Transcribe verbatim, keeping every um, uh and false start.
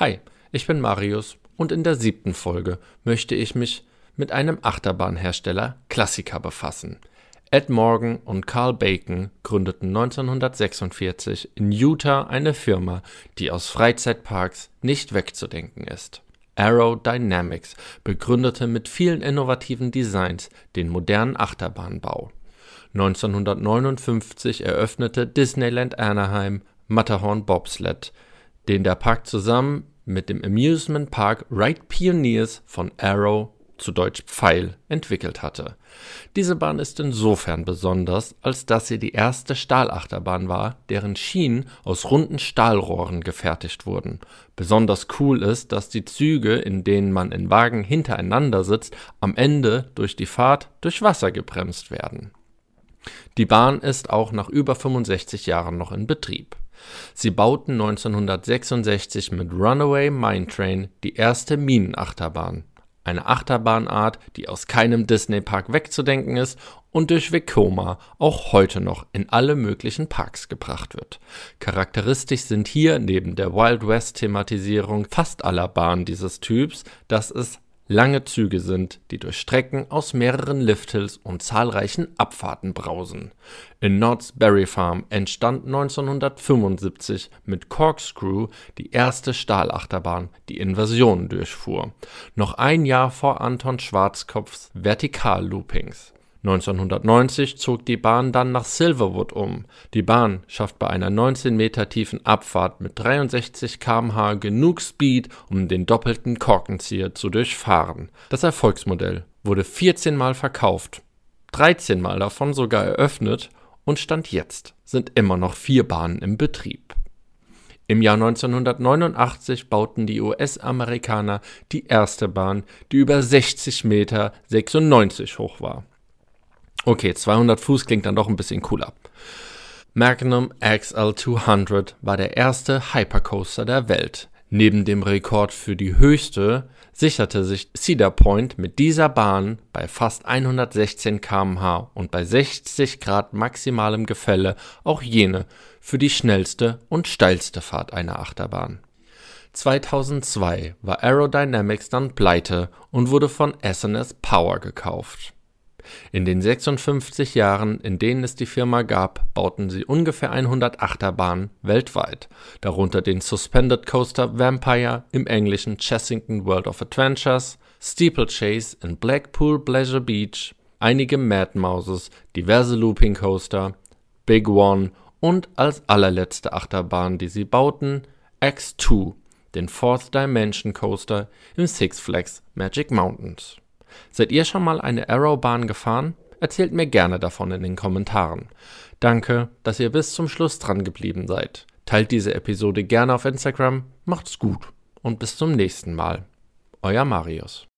Hi, ich bin Marius und in der siebten Folge möchte ich mich mit einem Achterbahnhersteller Klassiker befassen. Ed Morgan und Carl Bacon gründeten neunzehnhundertsechsundvierzig in Utah eine Firma, die aus Freizeitparks nicht wegzudenken ist. Arrow Dynamics begründete mit vielen innovativen Designs den modernen Achterbahnbau. neunzehnhundertneunundfünfzig eröffnete Disneyland Anaheim Matterhorn Bobsled, den der Park zusammen mit dem Amusement Park Ride Pioneers von Arrow, zu Deutsch Pfeil, entwickelt hatte. Diese Bahn ist insofern besonders, als dass sie die erste Stahlachterbahn war, deren Schienen aus runden Stahlrohren gefertigt wurden. Besonders cool ist, dass die Züge, in denen man in Wagen hintereinander sitzt, am Ende durch die Fahrt durch Wasser gebremst werden. Die Bahn ist auch nach über fünfundsechzig Jahren noch in Betrieb. Sie bauten neunzehnhundertsechsundsechzig mit Runaway Mine Train die erste Minenachterbahn, eine Achterbahnart, die aus keinem Disney-Park wegzudenken ist und durch Vekoma auch heute noch in alle möglichen Parks gebracht wird. Charakteristisch sind hier neben der Wild West-Thematisierung fast aller Bahnen dieses Typs, dass es lange Züge sind, die durch Strecken aus mehreren Lifthills und zahlreichen Abfahrten brausen. In Knott's Berry Farm entstand neunzehnhundertfünfundsiebzig mit Corkscrew die erste Stahlachterbahn, die Inversionen durchfuhr. Noch ein Jahr vor Anton Schwarzkopfs Vertikal-Loopings. neunzehnhundertneunzig zog die Bahn dann nach Silverwood um. Die Bahn schafft bei einer neunzehn Meter tiefen Abfahrt mit dreiundsechzig Kilometer pro Stunde genug Speed, um den doppelten Korkenzieher zu durchfahren. Das Erfolgsmodell wurde vierzehn Mal verkauft, dreizehn Mal davon sogar eröffnet und Stand jetzt sind immer noch vier Bahnen im Betrieb. Im Jahr neunzehnhundertneunundachtzig bauten die U S-Amerikaner die erste Bahn, die über sechzig Meter sechsundneunzig hoch war. Okay, zweihundert Fuß klingt dann doch ein bisschen cooler. Magnum X L zweihundert war der erste Hypercoaster der Welt. Neben dem Rekord für die höchste sicherte sich Cedar Point mit dieser Bahn bei fast hundertsechzehn Kilometer pro Stunde und bei sechzig Grad maximalem Gefälle auch jene für die schnellste und steilste Fahrt einer Achterbahn. zweitausendzwei war Arrow Dynamics dann pleite und wurde von S and S Power gekauft. In den sechsundfünfzig Jahren, in denen es die Firma gab, bauten sie ungefähr hundert Achterbahnen weltweit, darunter den Suspended Coaster Vampire, im Englischen Chessington World of Adventures, Steeplechase in Blackpool Pleasure Beach, einige Mad Mouses, diverse Looping Coaster, Big One und als allerletzte Achterbahn, die sie bauten, X zwei, den Fourth Dimension Coaster im Six Flags Magic Mountains. Seid ihr schon mal eine Arrow-Bahn gefahren? Erzählt mir gerne davon in den Kommentaren. Danke, dass ihr bis zum Schluss dran geblieben seid. Teilt diese Episode gerne auf Instagram, macht's gut und bis zum nächsten Mal. Euer Marius.